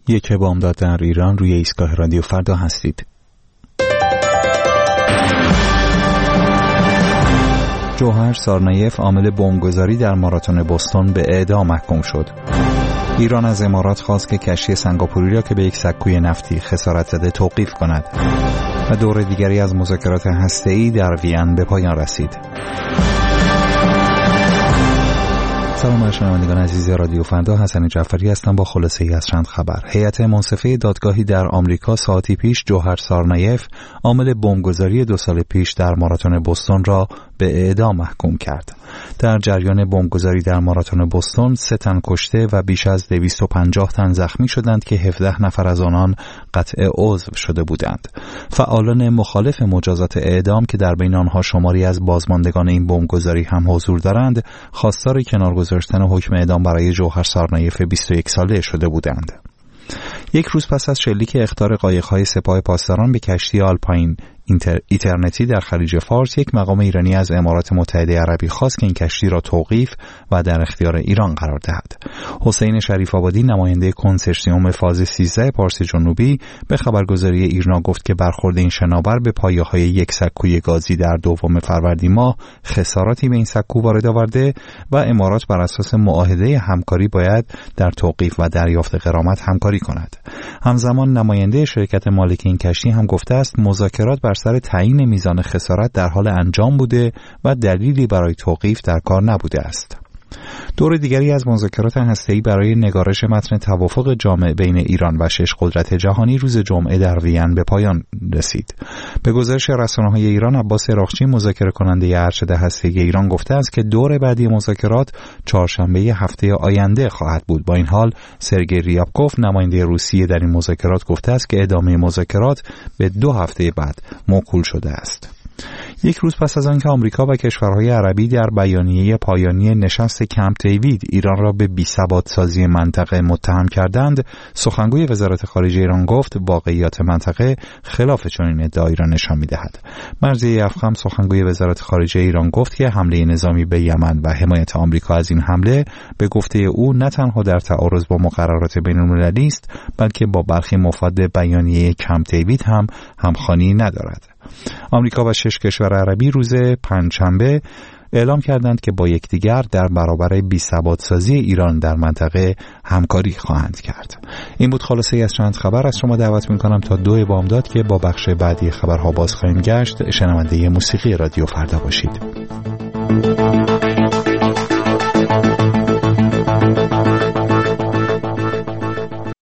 یک بامداد در ایران روی ایستگاه رادیو فردا هستید. جوهر سارنایف عامل بمبگذاری در ماراتون بوستون به اعدام محکوم شد. ایران از امارات خواست که کشتی سنگاپوری را که به یک سکوی نفتی خسارت زده توقیف کند و دور دیگری از مذاکرات هسته‌ای در وین به پایان رسید. سلام بر شنوندگان عزیز رادیو فردا، حسن جعفری هستم با خلاصه‌ای از چند خبر. هیئت منصفه دادگاهی در آمریکا ساعتی پیش جوهر سارنایف عامل بمبگذاری 2 سال پیش در ماراتون بوستون را به اعدام محکوم کرد. در جریان بمبگذاری در ماراتون بوستون 3 تن کشته و بیش از 250 تن زخمی شدند که 17 نفر از آنان قطع عضو شده بودند. فعالان مخالف مجازات اعدام که در بین آنها شماری از بازماندگان این بمبگذاری هم حضور دارند، خواستار کنارگذاشتن حکم اعدام برای جوهر سارنایف 21 ساله شده بودند. یک روز پس از شلیک اخطار قایق‌های سپاه پاسداران به کشتی آلپاین ایترنتی در خلیج فارس، یک مقام ایرانی از امارات متحده عربی خواست که این کشتی را توقیف و در اختیار ایران قرار دهد. حسین شریف آبادی نماینده کنسرسیوم فاز 13 پارس جنوبی به خبرگزاری ایرنا گفت که برخورد این شناور به پایه‌های یک سکوی گازی در 2 فروردین ماه خساراتی به این سکو وارد آورده و امارات بر اساس معاهده همکاری باید در توقیف و دریافت غرامت همکاری کند. همزمان نماینده شرکت مالک این کشتی هم گفته است مذاکرات بر سر تعیین میزان خسارت در حال انجام بوده و دلیلی برای توقیف در کار نبوده است. دور دیگری از مذاکرات هسته‌ای برای نگارش متن توافق جامع بین ایران و 6 قدرت جهانی روز جمعه در وین به پایان رسید. به گزارش رسانه‌های ایران، عباس عراقچی مذاکره کننده ارشد هسته‌ای ایران گفته است که دور بعدی مذاکرات چهارشنبه هفته آینده خواهد بود. با این حال سرگئی ریابکوف نماینده روسیه در این مذاکرات گفته است که ادامه مذاکرات به 2 هفته بعد موکول شده است. یک روز پس از آنکه آمریکا و کشورهای عربی در بیانیه پایانی نشست کمپ دیوید ایران را به بی‌ثبات‌سازی منطقه متهم کردند، سخنگوی وزارت خارجه ایران گفت واقعیات منطقه خلاف چنین ادعایی را نشان می‌دهد. مرضیه افخم سخنگوی وزارت خارجه ایران گفت که حمله نظامی به یمن و حمایت آمریکا از این حمله به گفته او نه تنها در تعارض با مقررات بین‌المللی است، بلکه با برخی مفاد بیانیه کمپ دیوید هم همخوانی ندارد. آمریکا و 6 کشور عربی روز پنجشنبه اعلام کردند که با یکدیگر در برابر بی‌ثبات‌سازی ایران در منطقه همکاری خواهند کرد. این بود خلاصه از چند خبر. از شما دعوت می‌کنم تا 2 بامداد که با بخش بعدی خبرها باز خواهیم گشت شنونده موسیقی رادیو فردا باشید.